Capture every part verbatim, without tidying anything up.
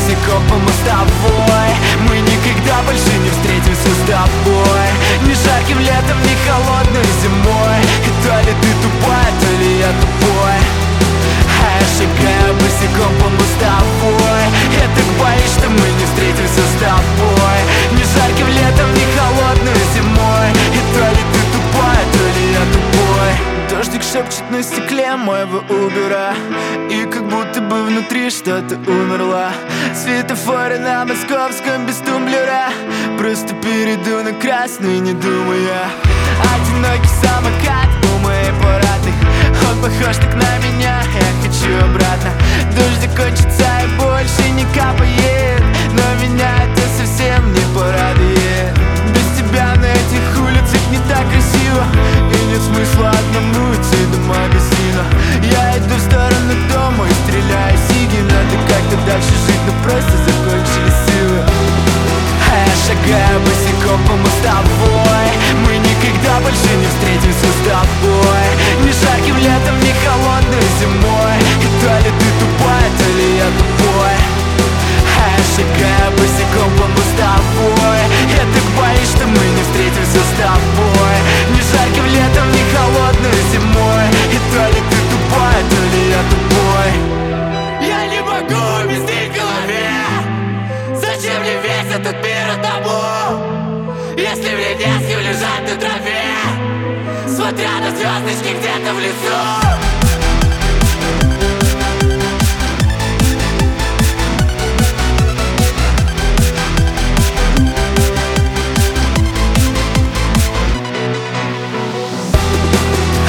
босиком по мостовой. Мы никогда больше не встретимся с тобой. Ни жарким летом, ни холодной зимой. И то ли ты тупая, то ли я тупой. А я шагаю босиком по мостовой. Я так боюсь, что мы не встретимся с тобой. Ни жарким летом, ни холодной зимой. И то ли ты тупая, то ли я тупой. Дождик шепчет на стекле моего Убера, и как будто бы внутри что-то умерло. Светофоры на московском без тумблера. Просто перейду на красный, не думая. Одинокий самокат у моей парадной. Он похож так на меня, я хочу обратно. Дождик кончится и больше не капает, но меня это совсем не порадует. Без тебя на этих улицах не так красиво, и нет смысла одному идти до магазина. Я иду в сторону дома и стреляю сиги. Надо как-то дальше жить, но просто закончились силы. А я шагаю босиком по мостовой. Мы никогда больше не встретимся с тобой. Ни жарким летом, ни холодной зимой. И то ли ты тупая, то ли я тупой. А я шагаю босиком по мостовой. Я так боюсь, что мы не встретимся с тобой. Ни жарким летом, ни холодной зимой. И то ли ты тупая, то ли я тупой. Я не могу уместить в голове. Зачем мне весь этот мир одному, если мне не с кем лежать на траве, смотря на звездочки где-то в лесу.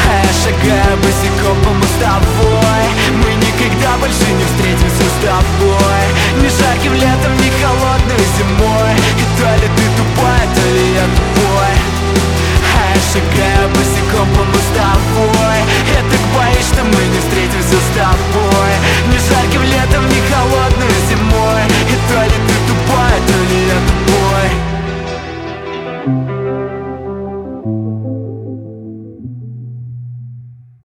Шагаю босиком по мостовой. Мы никогда больше не встретимся с тобой.